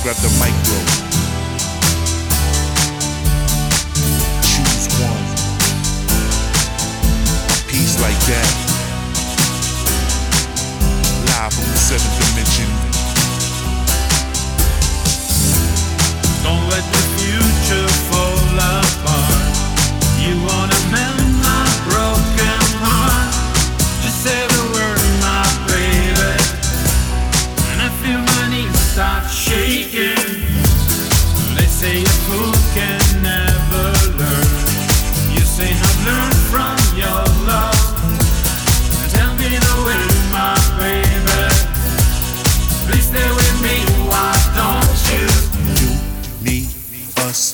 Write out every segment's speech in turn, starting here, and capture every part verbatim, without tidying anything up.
grab the micro. Choose one. A piece like that. Live from the seventh dimension. Don't let the future fall apart. You wanna mend my broken heart. Just say the word, my baby, and I feel my knees start shaking. They say a fool can never learn. You say I've learned from your love. Tell me the way, my baby. Please stay with me, why don't you? You, me, us.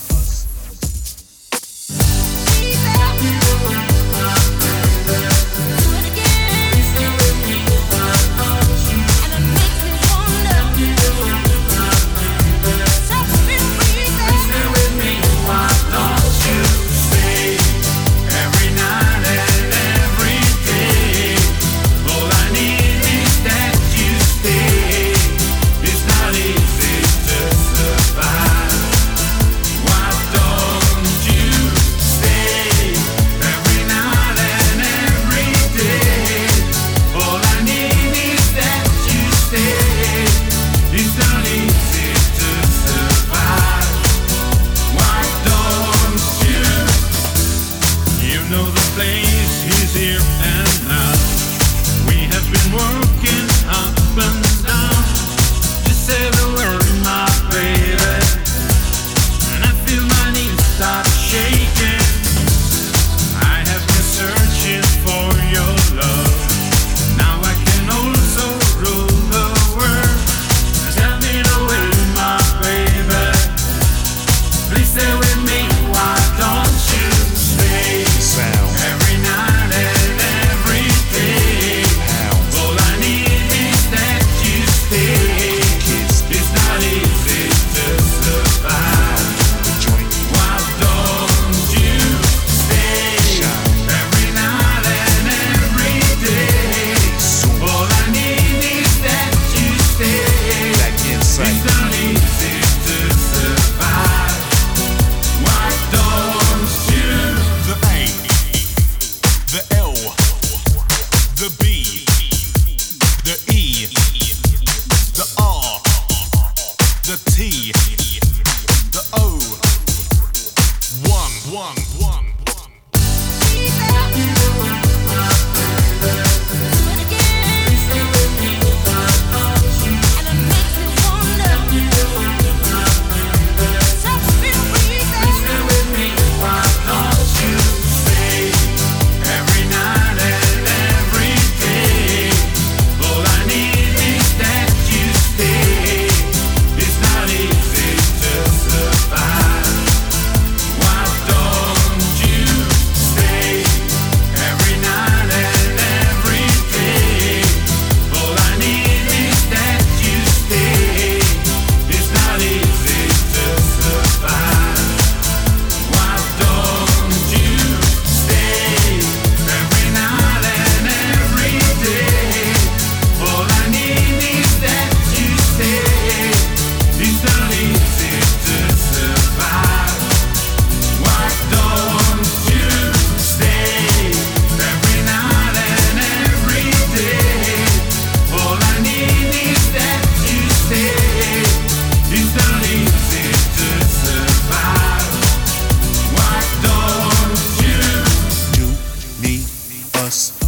Us.